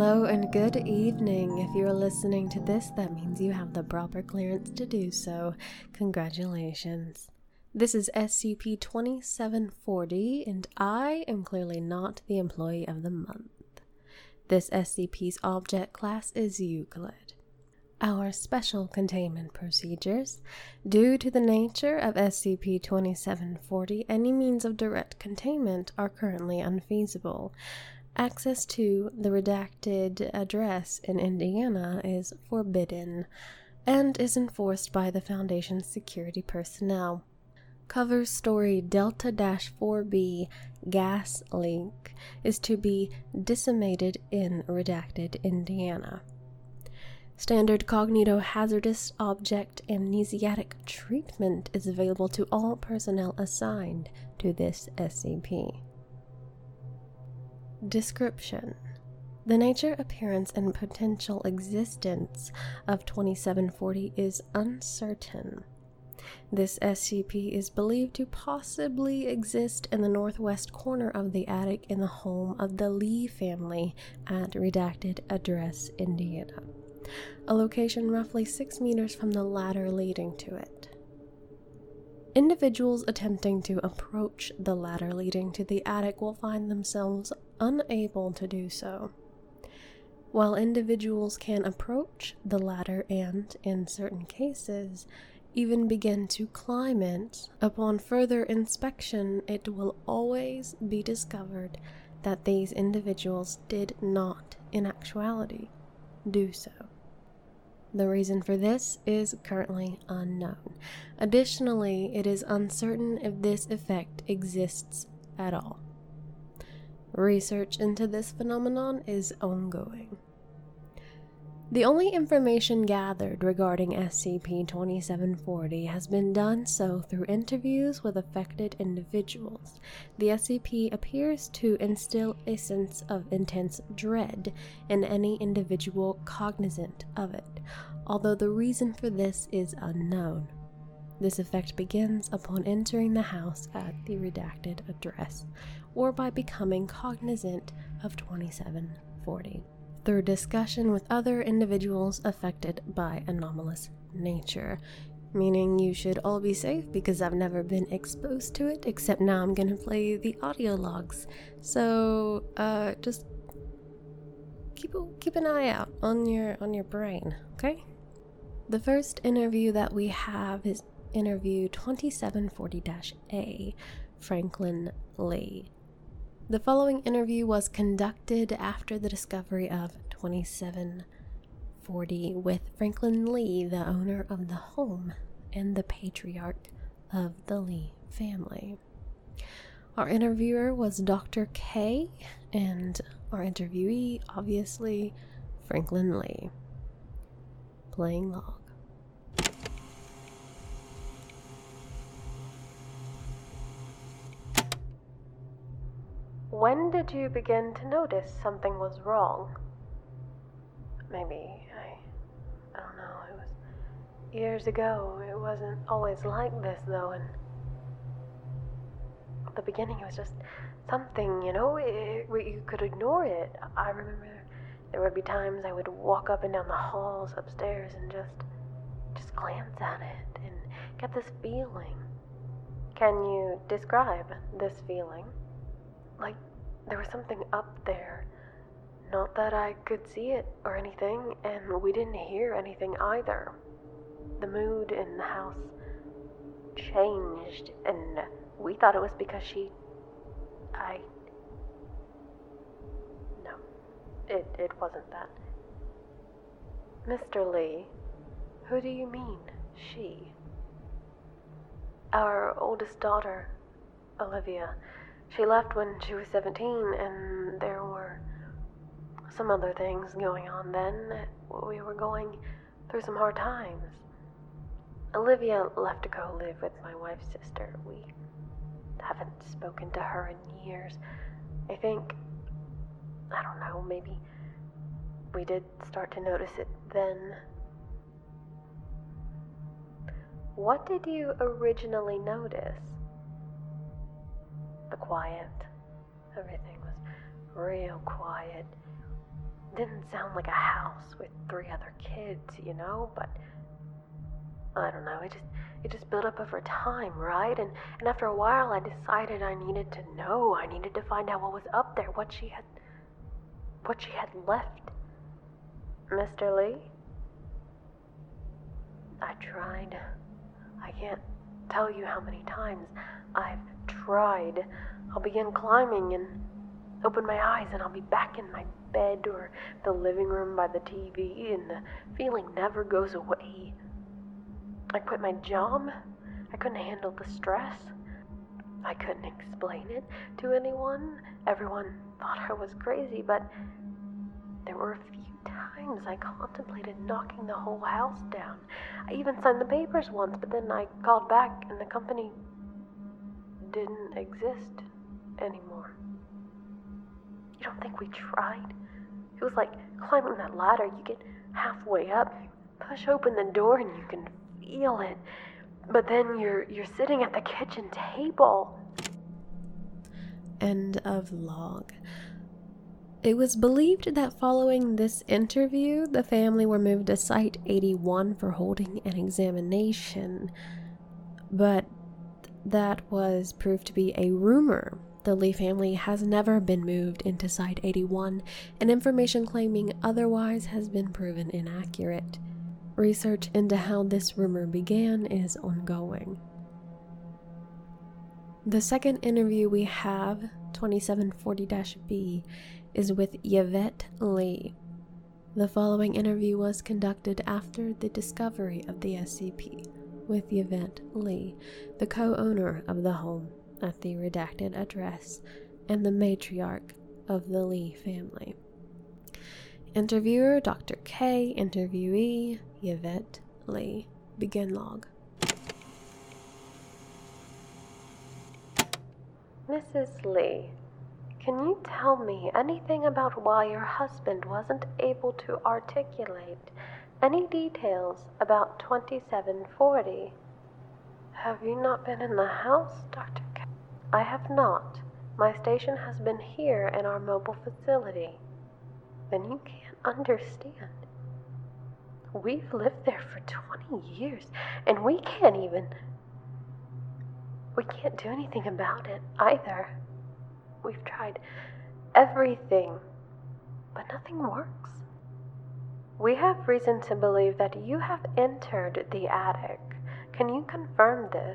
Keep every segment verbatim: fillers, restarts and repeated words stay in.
Hello and good evening. If you're listening to this, that means you have the proper clearance to do so. Congratulations. This is S C P twenty-seven forty, and I am clearly not the employee of the month. This S C P's object class is Euclid. Our special containment procedures. Due to the nature of S C P twenty-seven forty, any means of direct containment are currently unfeasible. Access to the redacted address in Indiana is forbidden and is enforced by the Foundation's security personnel. Cover story Delta four B gas leak is to be disseminated in redacted Indiana. Standard cognitohazardous object amnesiatic treatment is available to all personnel assigned to this S C P. Description: the nature, appearance, and potential existence of twenty-seven forty is uncertain. This S C P is believed to possibly exist in the northwest corner of the attic in the home of the Lee family at redacted address, Indiana, a location roughly six meters from the ladder leading to it. Individuals attempting to approach the ladder leading to the attic will find themselves unable to do so. While individuals can approach the ladder and, in certain cases, even begin to climb it, upon further inspection it will always be discovered that these individuals did not, in actuality, do so. The reason for this is currently unknown. Additionally, it is uncertain if this effect exists at all. Research into this phenomenon is ongoing. The only information gathered regarding S C P twenty-seven forty has been done so through interviews with affected individuals. The S C P appears to instill a sense of intense dread in any individual cognizant of it, although the reason for this is unknown. This effect begins upon entering the house at the redacted address, or by becoming cognizant of twenty-seven forty. Through discussion with other individuals affected by anomalous nature. Meaning you should all be safe because I've never been exposed to it, except now I'm gonna play the audio logs. So, uh, just keep keep an eye out on your on your brain, okay? The first interview that we have is interview twenty-seven forty A, Franklin Lee. The following interview was conducted after the discovery of twenty-seven forty with Franklin Lee, the owner of the home and the patriarch of the Lee family. Our interviewer was Doctor K, and our interviewee, obviously, Franklin Lee. Playing log. When did you begin to notice something was wrong? Maybe, I, I don't know, it was years ago. It wasn't always like this, though, and at the beginning it was just something, you know, it, it, you could ignore it. I remember there would be times I would walk up and down the halls upstairs and just, just glance at it and get this feeling. Can you describe this feeling? Like there was something up there. Not that I could see it or anything, and we didn't hear anything either. The mood in the house changed, and we thought it was because she... I... No, it, it wasn't that. Mister Lee, who do you mean, she? Our oldest daughter, Olivia. She left when she was seventeen, and there were some other things going on then. We were going through some hard times. Olivia left to go live with my wife's sister. We haven't spoken to her in years. I think, I don't know, maybe we did start to notice it then. What did you originally notice? The quiet. Everything was real quiet. didn't sound like a house with three other kids, you know, but I don't know, it just it just built up over time, right? And and after a while I decided I needed to know, I needed to find out what was up there, what she had what she had left. Mister Lee? I tried. I can't tell you how many times I've tried. I'll begin climbing and open my eyes and I'll be back in my bed or the living room by the T V, and the feeling never goes away. I quit my job. I couldn't handle the stress. I couldn't explain it to anyone. Everyone thought I was crazy, but there were a few times I contemplated knocking the whole house down. I even signed the papers once, but then I called back and the company didn't exist anymore. You don't think we tried? It was like climbing that ladder. You get halfway up, you push open the door, and you can feel it. But then you're you're sitting at the kitchen table. End of log. It was believed that following this interview, the family were moved to Site eighty-one for holding an examination. But that was proved to be a rumor. The Lee family has never been moved into Site eighty-one, and information claiming otherwise has been proven inaccurate. Research into how this rumor began is ongoing. The second interview we have, twenty-seven forty B, is with Yvette Lee. The following interview was conducted after the discovery of the S C P with Yvette Lee, the co-owner of the home at the redacted address and the matriarch of the Lee family. Interviewer Doctor K, interviewee Yvette Lee. Begin log. Missus Lee, can you tell me anything about why your husband wasn't able to articulate any details about twenty-seven forty? Have you not been in the house, Doctor K? I have not. My station has been here in our mobile facility. Then you can't understand. We've lived there for twenty years, and we can't even... We can't do anything about it, either. We've tried everything, but nothing works. We have reason to believe that you have entered the attic. Can you confirm this?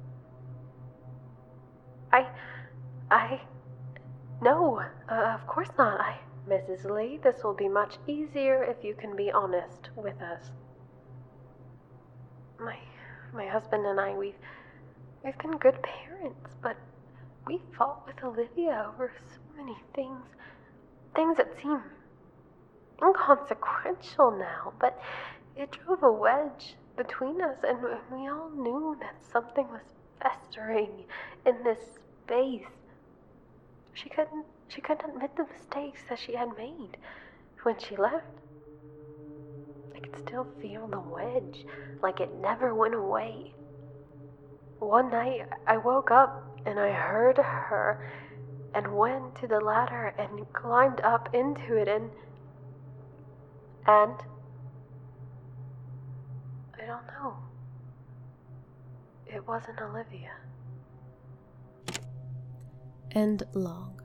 I... I... No, uh, of course not. I... Missus Lee, this will be much easier if you can be honest with us. My... My husband and I, we've... We've been good parents, but we fought with Olivia over so many things. Things that seem inconsequential now, but it drove a wedge between us, and we all knew that something was festering in this space. She couldn't, she couldn't admit the mistakes that she had made when she left. I could still feel the wedge, like it never went away. One night, I woke up and I heard her and went to the ladder and climbed up into it and... And... I don't know. It wasn't Olivia. End log.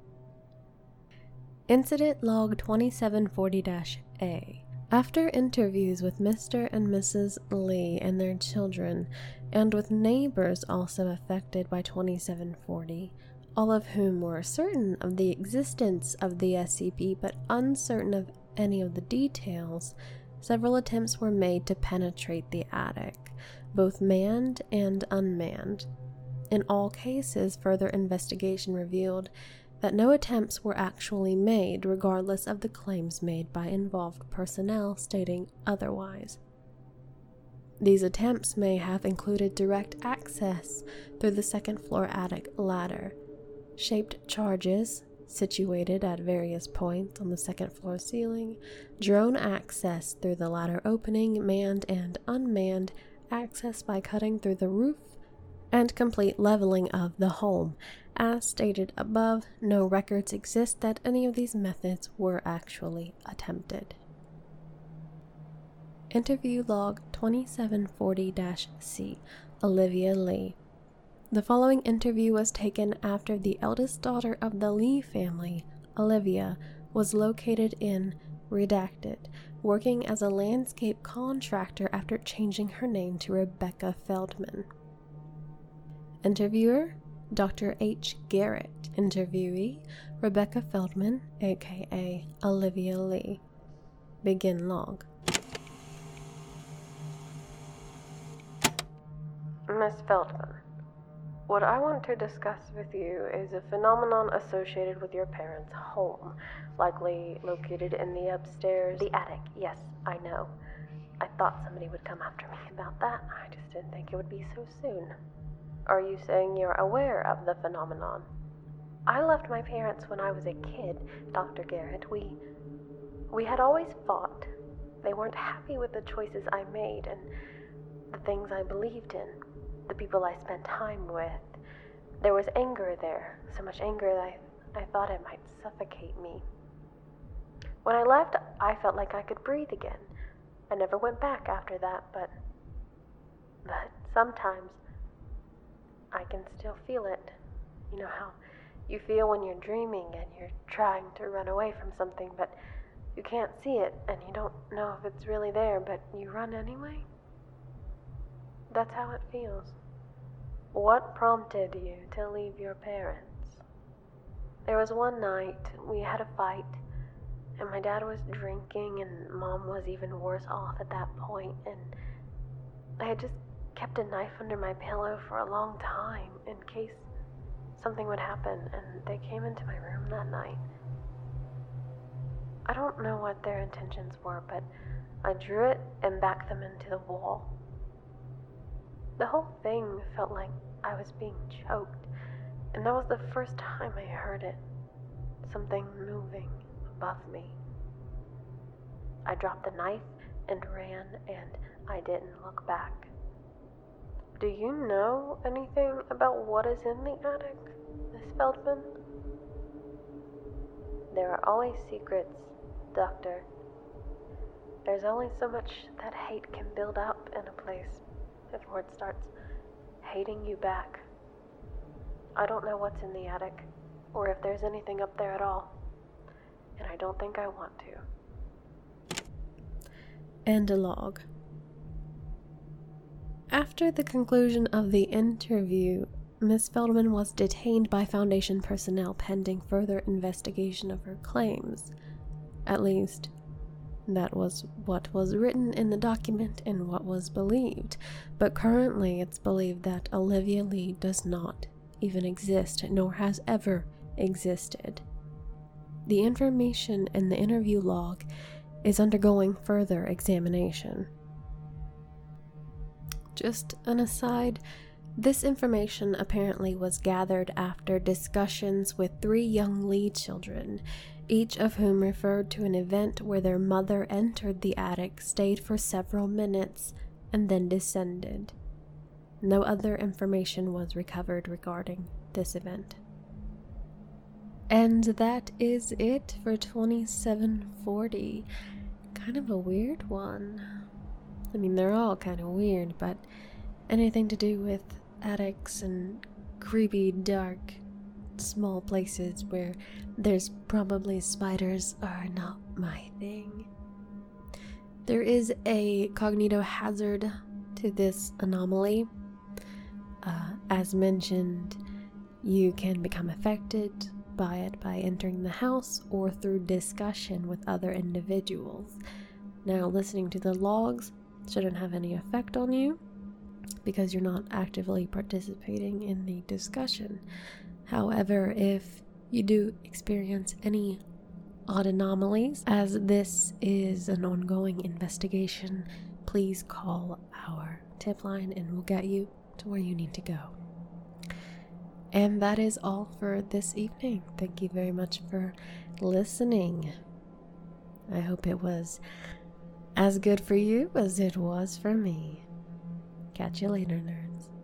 Incident log twenty-seven forty A. After interviews with Mister and Missus Lee and their children, and with neighbors also affected by twenty-seven forty, all of whom were certain of the existence of the S C P but uncertain of any of the details, several attempts were made to penetrate the attic, both manned and unmanned. In all cases, further investigation revealed that no attempts were actually made, regardless of the claims made by involved personnel stating otherwise. These attempts may have included direct access through the second floor attic ladder, shaped charges situated at various points on the second floor ceiling, drone access through the ladder opening, manned and unmanned access by cutting through the roof, and complete leveling of the home As stated above, no records exist that any of these methods were actually attempted. Interview log twenty-seven forty C, Olivia Lee. The following interview was taken after the eldest daughter of the Lee family, Olivia, was located in Redacted, working as a landscape contractor after changing her name to Rebecca Feldman. Interviewer, Doctor H. Garrett. Interviewee, Rebecca Feldman, aka Olivia Lee. Begin log. Miss Feldman, what I want to discuss with you is a phenomenon associated with your parents' home, likely located in the upstairs... The attic, yes, I know. I thought somebody would come after me about that. I just didn't think it would be so soon. Are you saying you're aware of the phenomenon? I left my parents when I was a kid, Doctor Garrett. We... we had always fought. They weren't happy with the choices I made and the things I believed in. The people I spent time with. There was anger there, so much anger that I, I thought it might suffocate me. When I left, I felt like I could breathe again. I never went back after that, but... But sometimes, I can still feel it. You know how you feel when you're dreaming and you're trying to run away from something, but you can't see it, and you don't know if it's really there, but you run anyway? That's how it feels. What prompted you to leave your parents? There was one night we had a fight, and my dad was drinking, and Mom was even worse off at that point, and I had just kept a knife under my pillow for a long time in case something would happen, and they came into my room that night. I don't know what their intentions were, but I drew it and backed them into the wall. The whole thing felt like I was being choked, and that was the first time I heard it. Something moving above me. I dropped the knife and ran, and I didn't look back. Do you know anything about what is in the attic, Miss Feldman? There are always secrets, Doctor. There's only so much that hate can build up in a place before it starts hating you back. I don't know what's in the attic, or if there's anything up there at all, and I don't think I want to. End a log. After the conclusion of the interview, Miss Feldman was detained by Foundation personnel pending further investigation of her claims. At least, that was what was written in the document and what was believed, but currently it's believed that Olivia Lee does not even exist, nor has ever existed. The information in the interview log is undergoing further examination. Just an aside, this information apparently was gathered after discussions with three young Lee children, each of whom referred to an event where their mother entered the attic, stayed for several minutes, and then descended. No other information was recovered regarding this event. And that is it for twenty-seven forty. Kind of a weird one. I mean, they're all kind of weird, but anything to do with attics and creepy, dark, small places where there's probably spiders are not my thing. There is a cognitohazard to this anomaly. Uh, as mentioned, you can become affected by it by entering the house or through discussion with other individuals. Now, listening to the logs shouldn't have any effect on you because you're not actively participating in the discussion. However, if you do experience any odd anomalies, as this is an ongoing investigation, please call our tip line and we'll get you to where you need to go. And that is all for this evening. Thank you very much for listening. I hope it was as good for you as it was for me. Catch you later, nerds.